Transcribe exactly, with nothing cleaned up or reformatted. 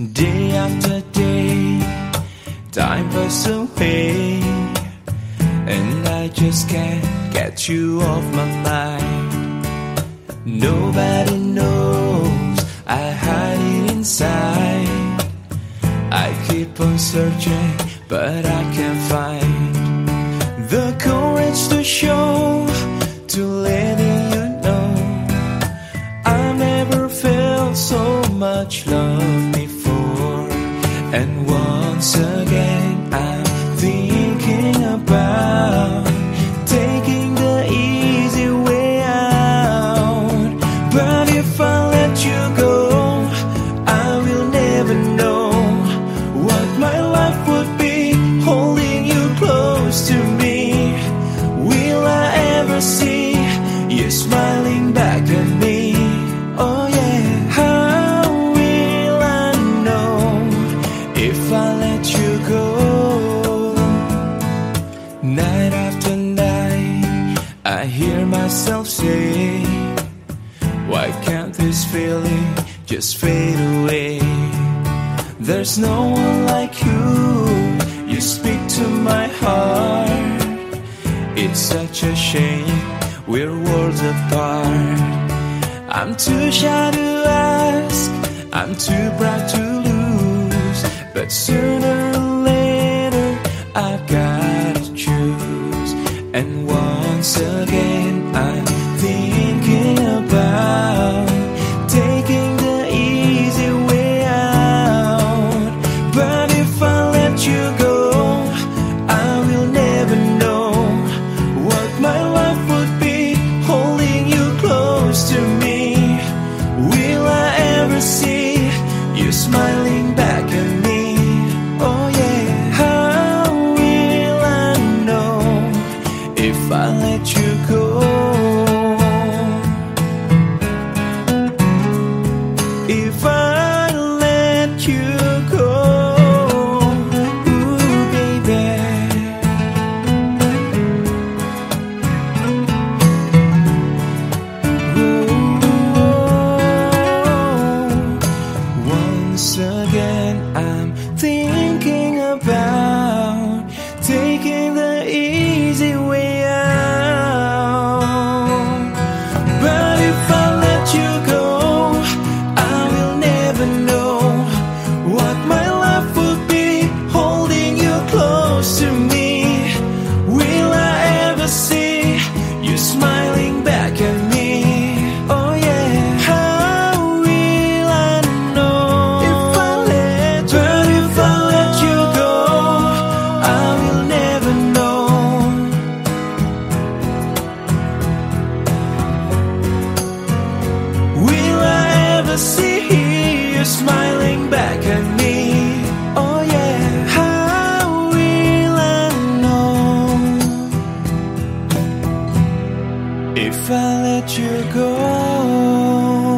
Day after day, time passes away, and I just can't get you off my mind. Nobody knows I hide it inside. I keep on searching, but I can't find the courage to show, to letting you know I never felt so much love before. And once again I'm thinking about taking the easy way out. But if I let you go, I will never know what my life would be holding you close to me. Will I ever see you smiling back at me? Oh yeah. How will I know if I let you go? Night after night I hear myself say, why can't this feeling just fade away? There's no one like you, you speak to my heart. It's such a shame we're worlds apart. I'm too shy to ask, I'm too proud to lose, but sooner or later I've gotta choose. And once again I'm thinking about taking the easy way out. But if I let you go, I will never know what my life would be holding you close to me. Will I ever see you smiling back at me? Oh yeah. How will I know if I let you go? If I let you go, ooh baby. Once again I'm thinking about taking the easy way out. But if I let you go, I will never know what my life would be holding you close to me. Will I ever see you smiling back at me? Oh yeah. How will I know if I let you? But if I let you go, I will never know. Will I ever see you smiling back at me? Oh yeah. How will I know if I let you go?